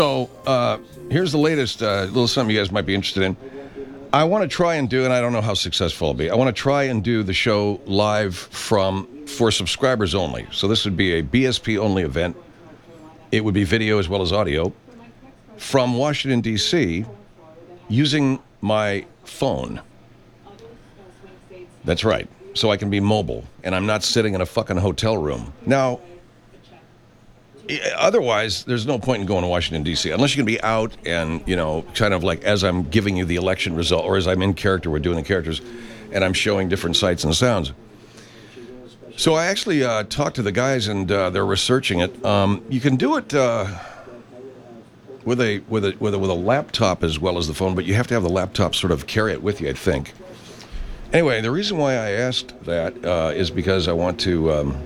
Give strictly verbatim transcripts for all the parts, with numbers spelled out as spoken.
So uh, here's the latest uh, little something you guys might be interested in. I want to try and do, and I don't know how successful I'll be, I want to try and do the show live from, for subscribers only. So this would be a B S P-only event. It would be video as well as audio from Washington, D C, using my phone. That's right. So I can be mobile, and I'm not sitting in a fucking hotel room. Now, otherwise, there's no point in going to Washington, D C, unless you can be out and, you know, kind of like as I'm giving you the election result, or as I'm in character, we're doing the characters, and I'm showing different sights and sounds. So I actually uh, talked to the guys, and uh, they're researching it. Um, you can do it uh, with a with a with a with a laptop as well as the phone, but you have to have the laptop sort of carry it with you, I think. Anyway, the reason why I asked that uh, is because I want to. Um,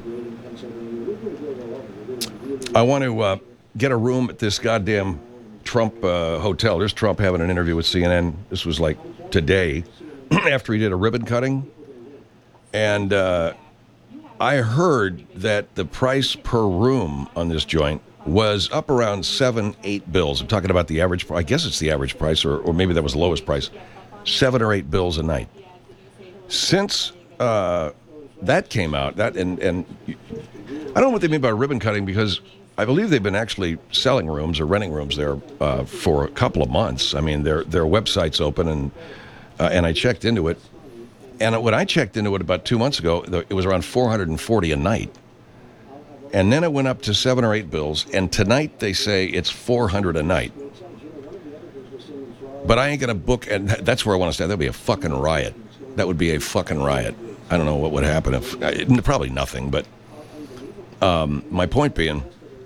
I want to uh, get a room at this goddamn Trump uh, hotel. There's Trump having an interview with C N N. This was like today, after he did a ribbon cutting. And uh, I heard that the price per room on this joint was up around seven, eight bills. I'm talking about the average price. I guess it's the average price, or, or maybe that was the lowest price. Seven or eight bills a night. Since uh, that came out, that and, and I don't know what they mean by ribbon cutting, because I believe they've been actually selling rooms or renting rooms there uh, for a couple of months. I mean, their their website's open, and uh, and I checked into it. And when I checked into it about two months ago, it was around four hundred forty a night. And then it went up to seven or eight bills. And tonight they say it's four hundred a night. But I ain't going to book, and that's where I want to stay. That'd be a fucking riot. That would be a fucking riot. I don't know what would happen if, probably nothing, but um, my point being,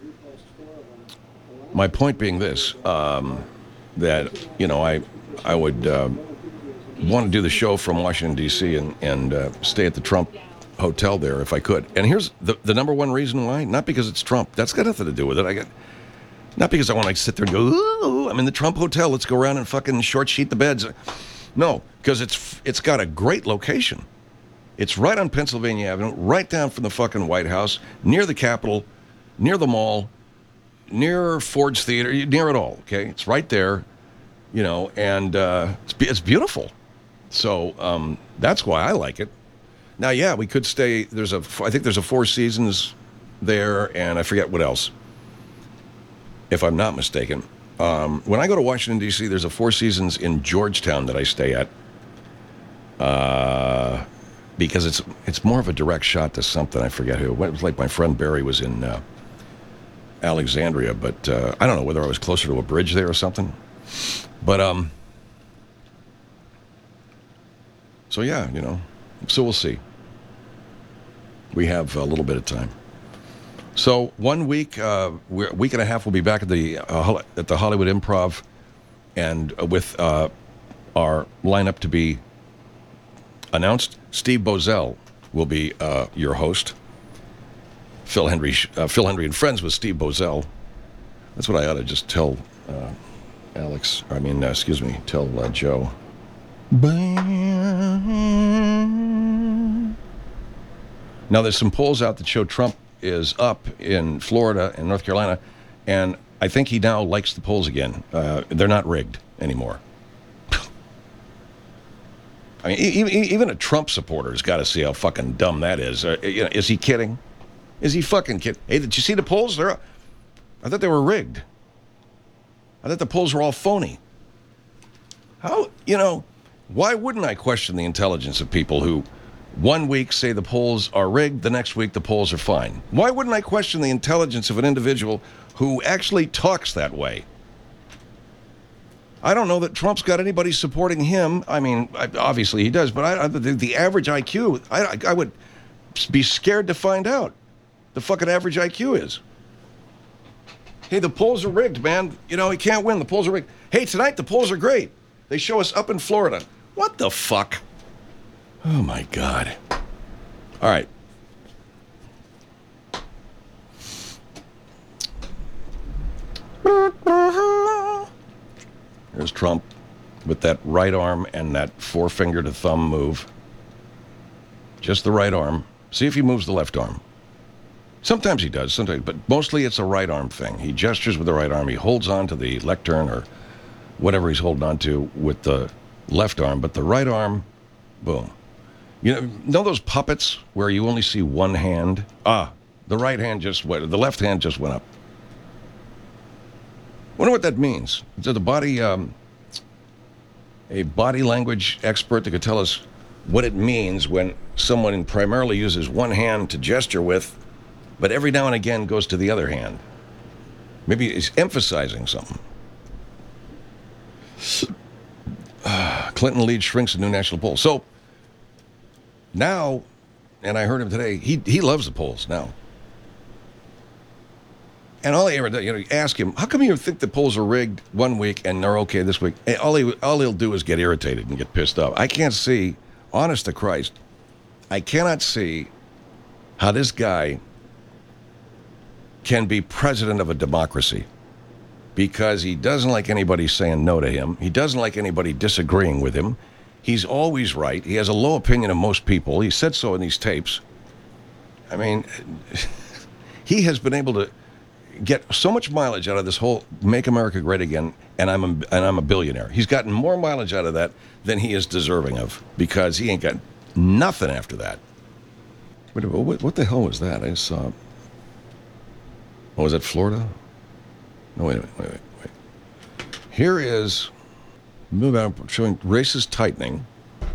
my point being this, um, that, you know, I, I would uh, want to do the show from Washington, D C, and, and uh, stay at the Trump hotel there if I could. And here's the, the number one reason why. Not because it's Trump. That's got nothing to do with it. I got, not because I want to like, sit there and go, ooh, I'm in the Trump hotel. Let's go around and fucking short sheet the beds. No, because it's it's got a great location. It's right on Pennsylvania Avenue, right down from the fucking White House, near the Capitol, near the mall, near Ford's Theater, near it all, okay? It's right there, you know, and uh, it's, it's beautiful. So um, that's why I like it. Now, yeah, we could stay, there's a, I think there's a Four Seasons there, and I forget what else, if I'm not mistaken. Um, when I go to Washington, D C, there's a Four Seasons in Georgetown that I stay at. Uh... Because it's it's more of a direct shot to something. I forget who. It was like my friend Barry was in uh, Alexandria, but uh, I don't know whether I was closer to a bridge there or something. But, um, so yeah, you know, so we'll see. We have a little bit of time. So one week, uh, we're, week and a half, we'll be back at the uh, at the Hollywood Improv, and with uh, our lineup to be announced. Steve Bozell will be uh, your host. Phil Hendry, uh, Phil Hendry and Friends with Steve Bozell. That's what I ought to just tell uh, Alex. I mean, uh, excuse me, tell uh, Joe. Now, there's some polls out that show Trump is up in Florida and North Carolina, and I think he now likes the polls again. Uh, they're not rigged anymore. I mean, even, even a Trump supporter has got to see how fucking dumb that is. Uh, you know, is he kidding? Is he fucking kidding? Hey, did you see the polls? They're, I thought they were rigged. I thought the polls were all phony. How, you know, why wouldn't I question the intelligence of people who one week say the polls are rigged, the next week the polls are fine? Why wouldn't I question the intelligence of an individual who actually talks that way? I don't know that Trump's got anybody supporting him. I mean, obviously he does, but I, the, the average I Q, I, I would be scared to find out the fucking average I Q is. Hey, the polls are rigged, man. You know, he can't win. The polls are rigged. Hey, tonight the polls are great. They show us up in Florida. What the fuck? Oh, my God. All right. There's Trump with that right arm and that forefinger to thumb move. Just the right arm. See if he moves the left arm. Sometimes he does, sometimes, but mostly it's a right arm thing. He gestures with the right arm. He holds on to the lectern or whatever he's holding on to with the left arm, but the right arm, boom. You know, know those puppets where you only see one hand? Ah, the right hand just went, the left hand just went up. Wonder what that means. Is the body, um, a body language expert that could tell us what it means when someone primarily uses one hand to gesture with, but every now and again goes to the other hand? Maybe he's emphasizing something. Uh, Clinton lead shrinks in new national poll. So now, and I heard him today, he he loves the polls now. And all he ever does, you know, you ask him, how come you think the polls are rigged one week and they're okay this week? And all, he, all he'll do is get irritated and get pissed off. I can't see, honest to Christ, I cannot see how this guy can be president of a democracy, because he doesn't like anybody saying no to him. He doesn't like anybody disagreeing with him. He's always right. He has a low opinion of most people. He said so in these tapes. I mean, he has been able to get so much mileage out of this whole Make America Great Again, and I'm a, and I'm a billionaire. He's gotten more mileage out of that than he is deserving of, because he ain't got nothing after that. Wait, what, what the hell was that? I saw. Oh, was that Florida? No, wait a minute, wait, wait, wait. Here is, move out, showing races tightening.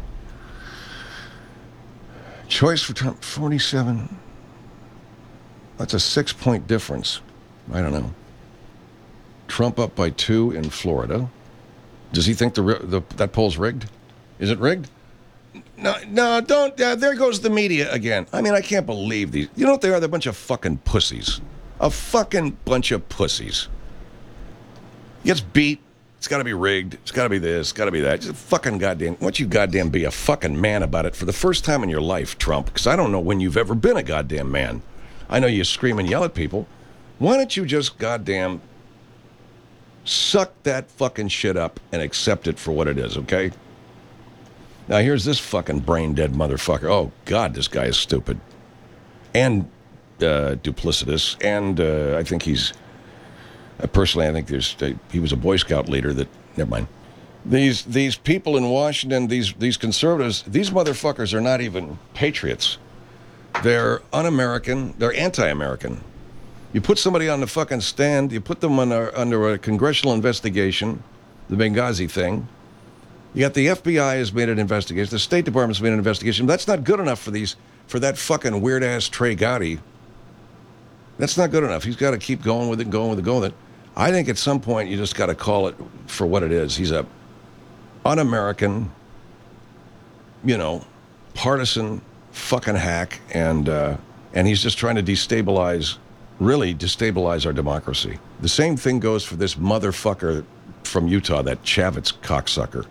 Choice for Trump, forty-seven. That's a six-point difference. I don't know. Trump up by two in Florida. Does he think the, the that poll's rigged? Is it rigged? No, no, don't. Uh, there goes the media again. I mean, I can't believe these. You know what they are? They're a bunch of fucking pussies. A fucking bunch of pussies. He gets beat. It's got to be rigged. It's got to be this. It's got to be that. Just fucking goddamn. Why don't you goddamn be a fucking man about it for the first time in your life, Trump? Because I don't know when you've ever been a goddamn man. I know you scream and yell at people. Why don't you just goddamn suck that fucking shit up and accept it for what it is, okay? Now here's this fucking brain-dead motherfucker. Oh, God, this guy is stupid. And uh, duplicitous. And uh, I think he's... Uh, personally, I think there's uh, he was a Boy Scout leader that... Never mind. These these people in Washington, these these conservatives, these motherfuckers are not even patriots. They're un-American. They're anti-American. You put somebody on the fucking stand, you put them under, under a congressional investigation, the Benghazi thing. You got the F B I has made an investigation. The State Department's made an investigation. That's not good enough for these for that fucking weird-ass Trey Gowdy. That's not good enough. He's got to keep going with it, going with it, going with it. I think at some point you just got to call it for what it is. He's a un-American, you know, partisan fucking hack, and uh, and he's just trying to destabilize, really destabilize our democracy. The same thing goes for this motherfucker from Utah, that Chavez cocksucker.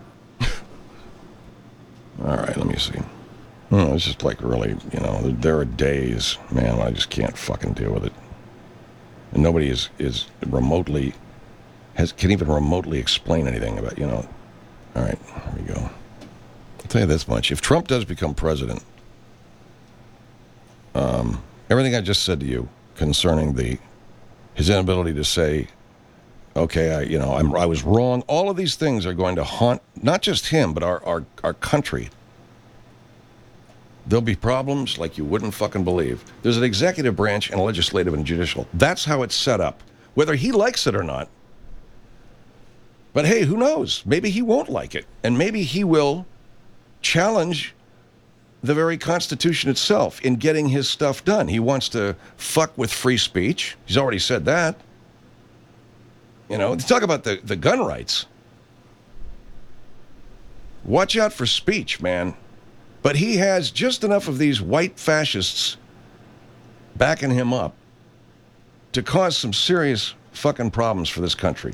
All right, let me see. Oh, it's just like really, you know, there are days, man, I just can't fucking deal with it. And nobody is, is remotely, has can even remotely explain anything about, you know. All right, here we go. I'll tell you this much. If Trump does become president, um, everything I just said to you concerning the his inability to say, okay, I, you know, I'm, I was wrong, all of these things are going to haunt not just him, but our, our, our country. There'll be problems like you wouldn't fucking believe. There's an executive branch and a legislative and judicial. That's how it's set up, whether he likes it or not. But hey, who knows? Maybe he won't like it. And maybe he will challenge the very Constitution itself in getting his stuff done. He wants to fuck with free speech. He's already said that. You know, talk about the, the gun rights. Watch out for speech, man. But he has just enough of these white fascists backing him up to cause some serious fucking problems for this country.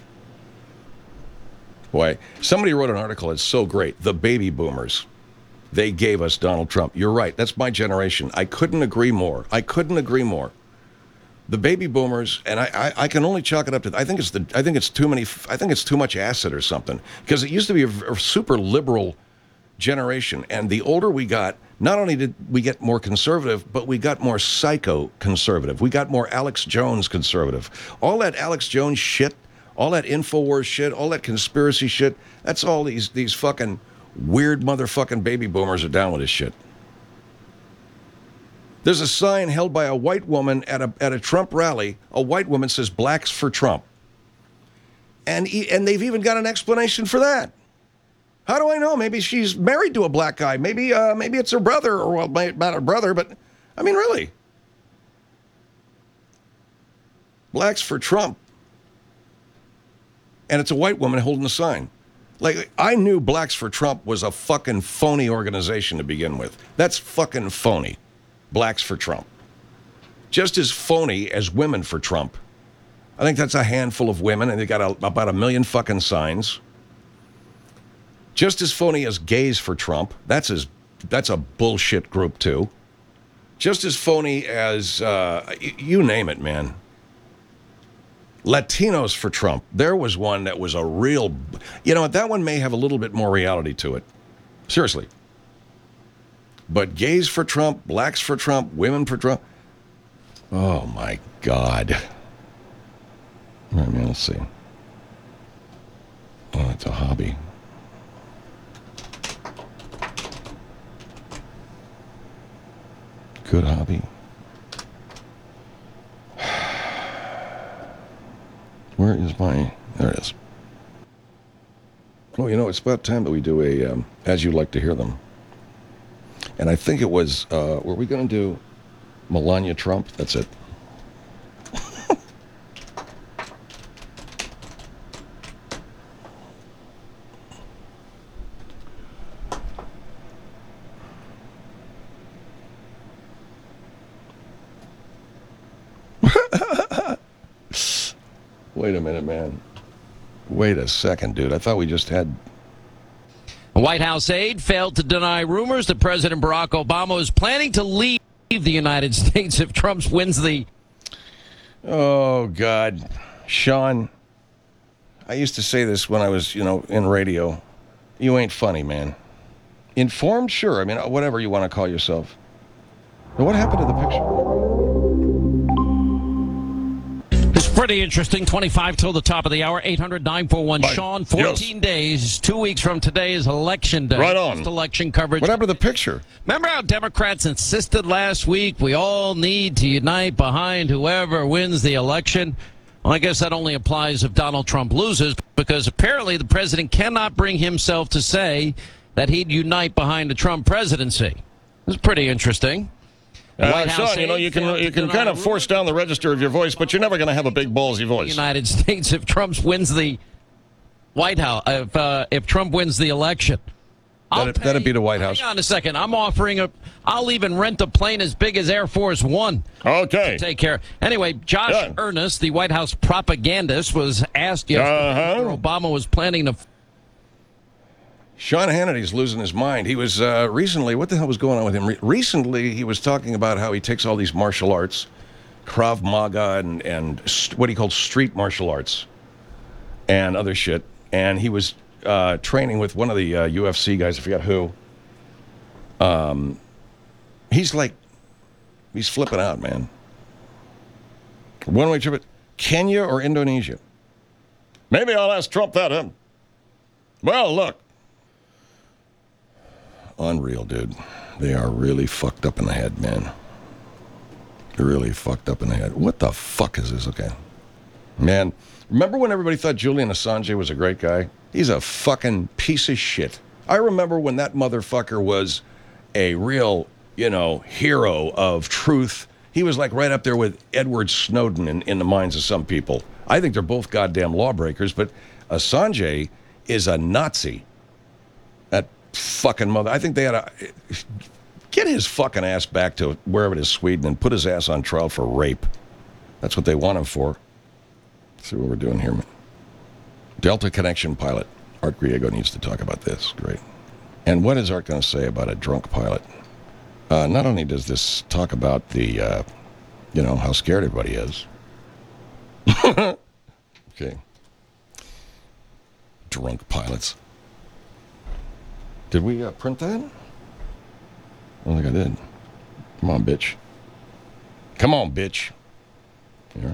Boy, somebody wrote an article that's so great. The baby boomers. They gave us Donald Trump. You're right. That's my generation. I couldn't agree more. I couldn't agree more. The baby boomers, and I, I, I can only chalk it up to. I think it's the. I think it's too many. I think it's too much acid or something. Because it used to be a, a super liberal generation. And the older we got, not only did we get more conservative, but we got more psycho-conservative. We got more Alex Jones conservative. All that Alex Jones shit, all that InfoWars shit, all that conspiracy shit, that's all these, these fucking weird motherfucking baby boomers are down with this shit. There's a sign held by a white woman at a at a Trump rally. A white woman says, "Blacks for Trump." And, he, and they've even got an explanation for that. How do I know? Maybe she's married to a black guy. Maybe uh, maybe it's her brother, or well, not her brother, but I mean, really. Blacks for Trump. And it's a white woman holding the sign. Like, I knew Blacks for Trump was a fucking phony organization to begin with. That's fucking phony. Blacks for Trump. Just as phony as Women for Trump. I think that's a handful of women, and they got a, about a million fucking signs. Just as phony as Gays for Trump. That's as that's a bullshit group, too. Just as phony as, uh, y- you name it, man. Latinos for Trump. There was one that was a real... You know what? That one may have a little bit more reality to it. Seriously. But gays for Trump, blacks for Trump, women for Trump. Oh, my God. All right, man, let's see. Oh, it's a hobby. Good hobby. Where is my... There it is. Oh, you know, it's about time that we do a um, As You Like to Hear Them. And I think it was... Uh, were we going to do Melania Trump? That's it. Wait a minute, man. Wait a second, dude. I thought we just had... A White House aide failed to deny rumors that President Barack Obama is planning to leave the United States if Trump wins the... Oh, God. Sean, I used to say this when I was, you know, in radio. You ain't funny, man. Informed? Sure. I mean, whatever you want to call yourself. But what happened to the picture? It's pretty interesting. twenty-five till the top of the hour. eight hundred nine four one Sean. fourteen yes. days. Two weeks from today is election day. Right on. Just election coverage. What happened to the picture? Remember how Democrats insisted last week we all need to unite behind whoever wins the election? Well, I guess that only applies if Donald Trump loses, because apparently the president cannot bring himself to say that he'd unite behind the Trump presidency. It's pretty interesting. Uh, Sean, you know, you can you can kind of force down the register of your voice, but you're never going to have a big ballsy voice. United States, if Trump wins the White House, if uh, if Trump wins the election, that'd, pay, that'd be the White House. Hang on a second. I'm offering a. I'll even rent a plane as big as Air Force One. Okay. To take care. Anyway, Josh yeah. Earnest, the White House propagandist, was asked yesterday uh-huh. whether Obama was planning to. Sean Hannity's losing his mind. He was uh, recently, what the hell was going on with him? Re- recently, he was talking about how he takes all these martial arts, Krav Maga and, and st- what he called street martial arts and other shit. And he was uh, training with one of the uh, U F C guys, I forgot who. Um, he's like, he's flipping out, man. One-way trip, Kenya or Indonesia? Maybe I'll ask Trump that, huh? Well, look. Unreal, dude. They are really fucked up in the head, man. They're really fucked up in the head. What the fuck is this? Okay. Man, remember when everybody thought Julian Assange was a great guy? He's a fucking piece of shit. I remember when that motherfucker was a real, you know, hero of truth. He was like right up there with Edward Snowden in, in the minds of some people. I think they're both goddamn lawbreakers, but Assange is a Nazi. That fucking mother. I think they had to get his fucking ass back to wherever it is, Sweden, and put his ass on trial for rape. That's what they want him for. Let's see what we're doing here. Delta Connection pilot. Art Griego needs to talk about this. Great. And what is Art going to say about a drunk pilot? Uh, not only does this talk about the, uh, you know, how scared everybody is. Okay. Drunk pilots. Did we uh, print that? I don't think I did. Come on, bitch. Come on, bitch. Here.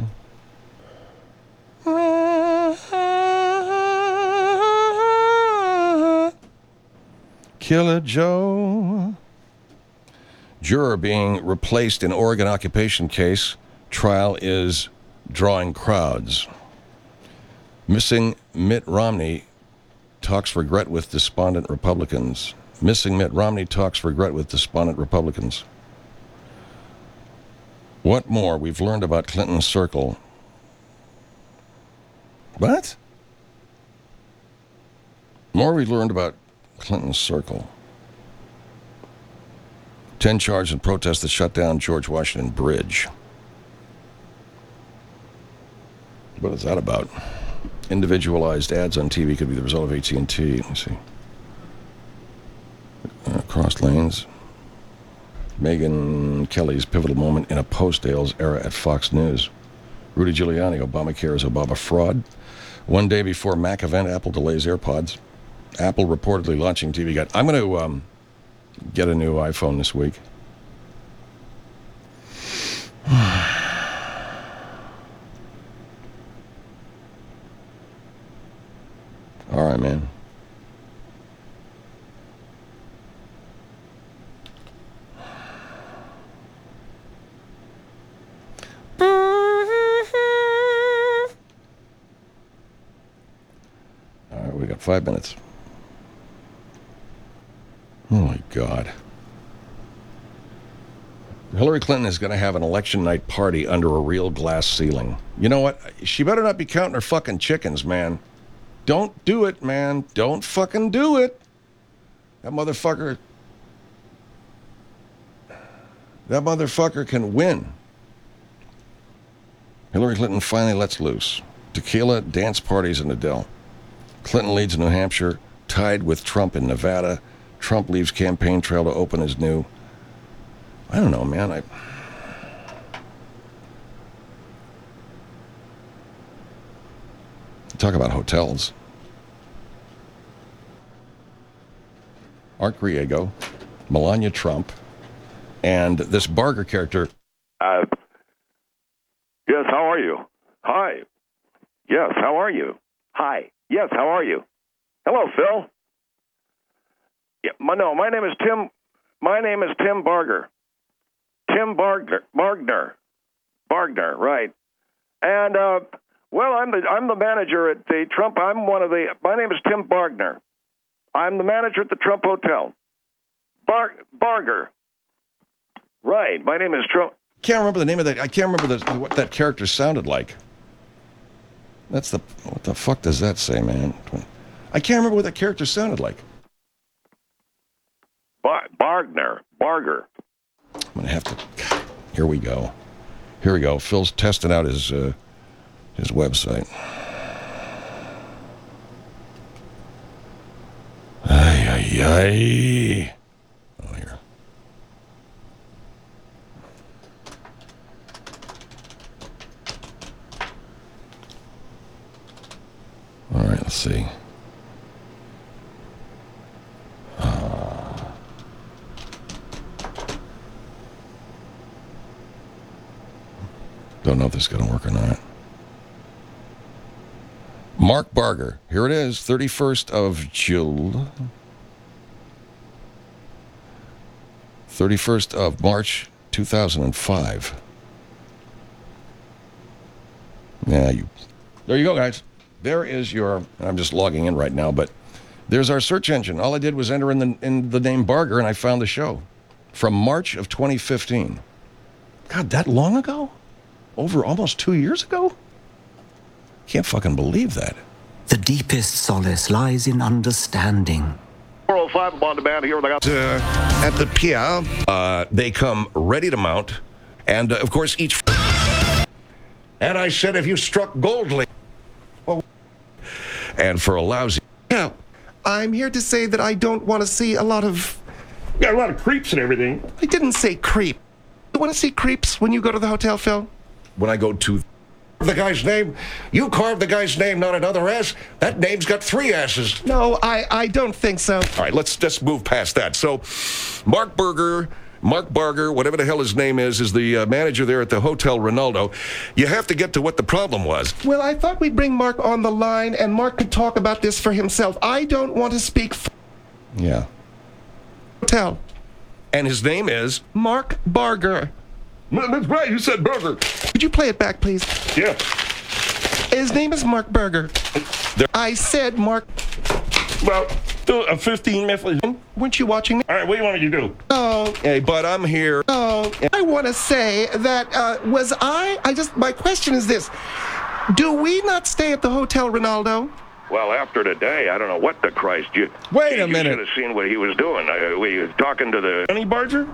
Killer Joe. Juror being replaced in Oregon occupation case. Trial is drawing crowds. Missing Mitt Romney talks regret with despondent Republicans. Missing Mitt Romney talks regret with despondent Republicans. What more we've learned about Clinton's circle? What? More we've learned about Clinton's circle. Ten charged in protest that shut down George Washington Bridge. What is that about? Individualized ads on T V could be the result of A T and T. Let me see. Uh, crossed lanes. Megyn Kelly's pivotal moment in a post-Ailes era at Fox News. Rudy Giuliani, Obamacare is Obama fraud. One day before Mac event, Apple delays AirPods. Apple reportedly launching T V Guide. I'm going to um, get a new iPhone this week. All right, man. All right, we got five minutes. Oh, my God. Hillary Clinton is going to have an election night party under a real glass ceiling. You know what? She better not be counting her fucking chickens, man. Don't do it, man. Don't fucking do it. That motherfucker... That motherfucker can win. Hillary Clinton finally lets loose. Tequila, dance parties in Adele. Clinton leads New Hampshire, tied with Trump in Nevada. Trump leaves campaign trail to open his new... I don't know, man. I... Talk about hotels. Art Griego, Melania Trump, and this Barger character. Uh, yes, how are you? Hi. Yes, how are you? Hi. Yes, how are you? Hello, Phil. Yeah, my, no, my name is Tim. My name is Tim Barger. Tim Bargner. Bargner. Bargner, right. And, uh, well, I'm the I'm the manager at the Trump. I'm one of the. My name is Tim Bargner. I'm the manager at the Trump Hotel. Bar Barger. Right. My name is Trump. Can't remember the name of that. I can't remember the, what that character sounded like. That's the. What the fuck does that say, man? I can't remember what that character sounded like. Bar Bargner. Barger. I'm gonna have to. Here we go. Here we go. Phil's testing out his. Uh, His website. Ay, ay, ay. Oh, here. All right, let's see. Uh, don't know if this is going to work or not. Mark Barger. Here it is, thirty-first of July. thirty-first of March, two thousand five. Yeah, you. There you go, guys. There is your. I'm just logging in right now, but there's our search engine. All I did was enter in the in the name Barger, and I found the show from March of twenty fifteen. God, that long ago? Over almost two years ago? Can't fucking believe that. The deepest solace lies in understanding. four oh five, I'm on demand here. I got Uh, at the pier, uh, they come ready to mount, and uh, of course each. And I said, if you struck Goldly, well, and for a lousy. Yeah, I'm here to say that I don't want to see a lot of. got a lot of creeps and everything. I didn't say creep. You want to see creeps when you go to the hotel, Phil? When I go to, The guy's name? You carved the guy's name, not another ass. That name's got three asses. No, I, I don't think so. All right, let's just move past that. So, Mark Berger, Mark Barger, whatever the hell his name is, is the uh, manager there at the Hotel Ronaldo. You have to get to what the problem was. Well, I thought we'd bring Mark on the line and Mark could talk about this for himself. I don't want to speak for Yeah. Hotel. And his name is? Mark Barger. That's right, you said Berger. Could you play it back, please? Yeah. His name is Mark Berger. I said Mark. Well, do a fifteen minute. Weren't you watching me? All right, what do you want me to do? Oh, Hey, but I'm here. oh. I want to say that, uh, was I, I just, my question is this. Do we not stay at the Hotel Ronaldo? Well, after today, I don't know what the Christ you. Wait a you minute. should have seen what he was doing. Uh, were you talking to the Any Barger?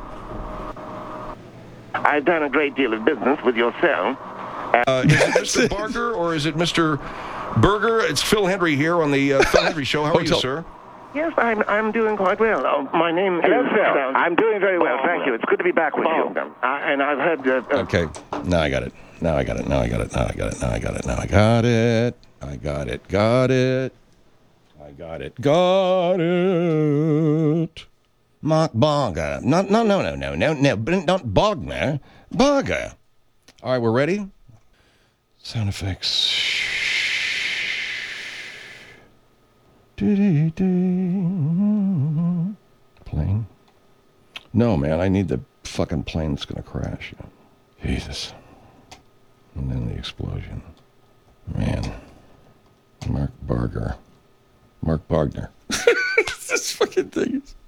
I've done a great deal of business with yourself. Uh, is it Mister Barger or is it Mister Berger? It's Phil Hendry here on the uh, Phil Hendry Show. How are you, Hotel. sir? Yes, I'm I'm doing quite well. Uh, my name Hello, is... Hello, Phil. I'm doing very well, thank you. It's good to be back with you. Uh, and I've had... Uh, uh, Okay. Now I got it. Now I got it. Now I got it. Now I got it. Now I got it. Now I got it. I got it. Got it. I got it. Got it. Mark Barger. No, no, no, no, no, no, no. but Not Bogner. Barger. All right, we're ready? Sound effects. Plane. No, man, I need the fucking plane that's going to crash. Jesus. And then the explosion. Man. Mark Barger. Mark Bogner. This fucking thing is...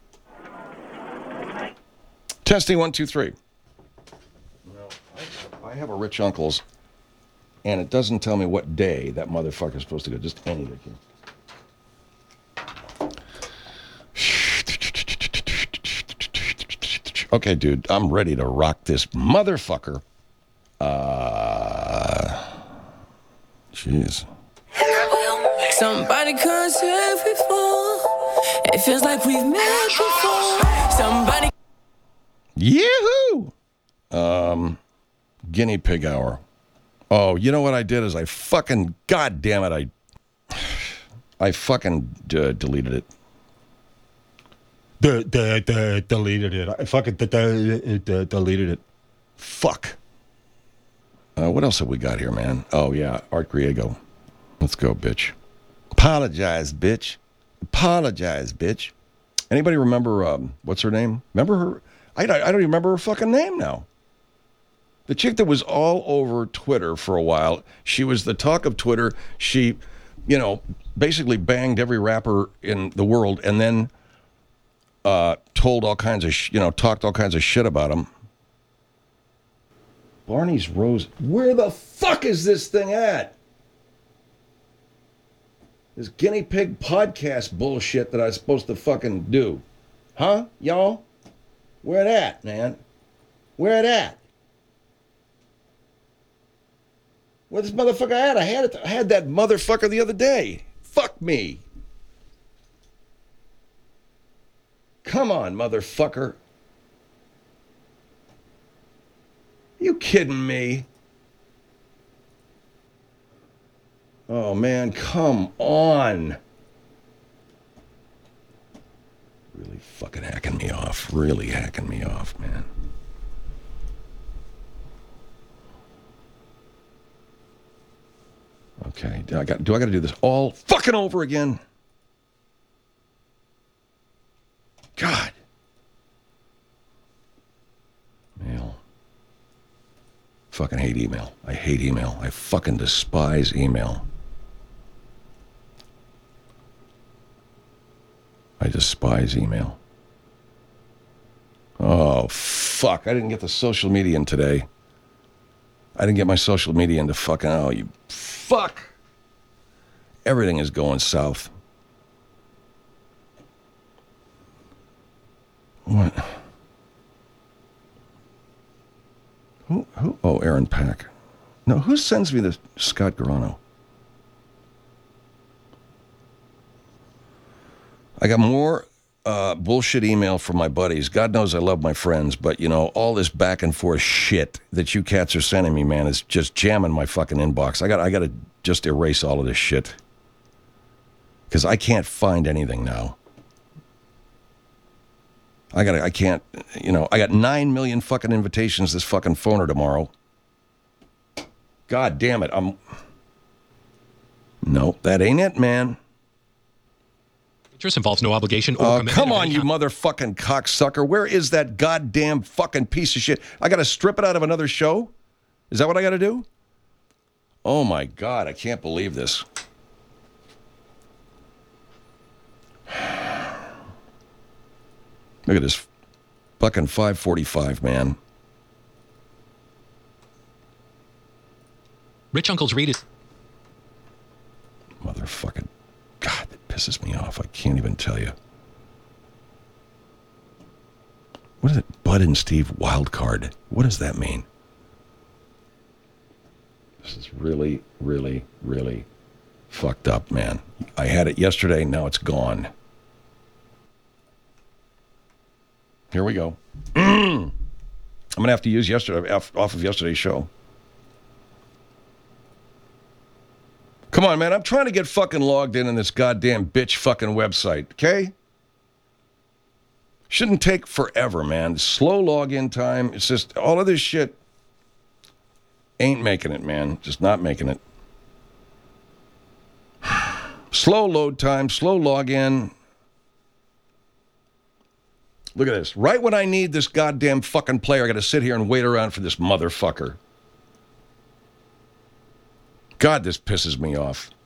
Testing one, two, three. Well, I have a rich uncle's, and it doesn't tell me what day that motherfucker's supposed to go. Just any day. Okay, dude, I'm ready to rock this motherfucker. Uh, jeez. Somebody comes here before. It feels like we've met before. Somebody. Yahoo! Um, guinea pig hour. Oh, you know what I did is I fucking, god damn it, I, I fucking uh, deleted it. The, the, the, deleted it. I fucking the, the, the, deleted it. Fuck. Uh, what else have we got here, man? Oh, yeah, Art Griego. Let's go, bitch. Apologize, bitch. Apologize, bitch. Anybody remember, um, what's her name? Remember her? I, I don't even remember her fucking name now. The chick that was all over Twitter for a while. She was the talk of Twitter. She, you know, basically banged every rapper in the world and then uh, told all kinds of, sh- you know, talked all kinds of shit about him. Barney's Rose. Where the fuck is this thing at? This guinea pig podcast bullshit that I was supposed to fucking do. Huh, y'all? Where it at, man? Where it at? Where this motherfucker at? I had it. I had that motherfucker the other day. Fuck me. Come on, motherfucker. You kidding me? Oh, man, come on. Really fucking hacking me off. Really hacking me off, man. Okay, do I got do I got to do this all fucking over again? God. Mail. Fucking hate email. I hate email. I fucking despise email. I despise email. Oh, fuck. I didn't get the social media in today. I didn't get my social media into fucking... Oh, you fuck. Everything is going south. What? Who? Who? Oh, Aaron Pack. No, who sends me this? Scott Garano. I got more uh, bullshit email from my buddies. God knows I love my friends, but, you know, all this back and forth shit that you cats are sending me, man, is just jamming my fucking inbox. I got I got to just erase all of this shit because I can't find anything now. I got I can't, you know, I got nine million fucking invitations this fucking phoner tomorrow. God damn it. I'm... No, that ain't it, man. Interest involves no obligation or Oh, commitment. come of on, any you kind. motherfucking cocksucker. Where is that goddamn fucking piece of shit? I got to strip it out of another show? Is that what I got to do? Oh, my God. I can't believe this. Look at this fucking five forty-five, man. Rich Uncle's Read is... Motherfucking... God, that pisses me off. I can't even tell you. What is it? Bud and Steve Wildcard. What does that mean? This is really, really, really fucked up, man. I had it yesterday, now it's gone. Here we go. I'm going to have to use yesterday off of yesterday's show. Come on, man. I'm trying to get fucking logged in on this goddamn bitch fucking website, okay? Shouldn't take forever, man. Slow login time. It's just all of this shit ain't making it, man. Just not making it. Slow load time, slow login. Look at this. Right when I need this goddamn fucking player, I got to sit here and wait around for this motherfucker. God, this pisses me off.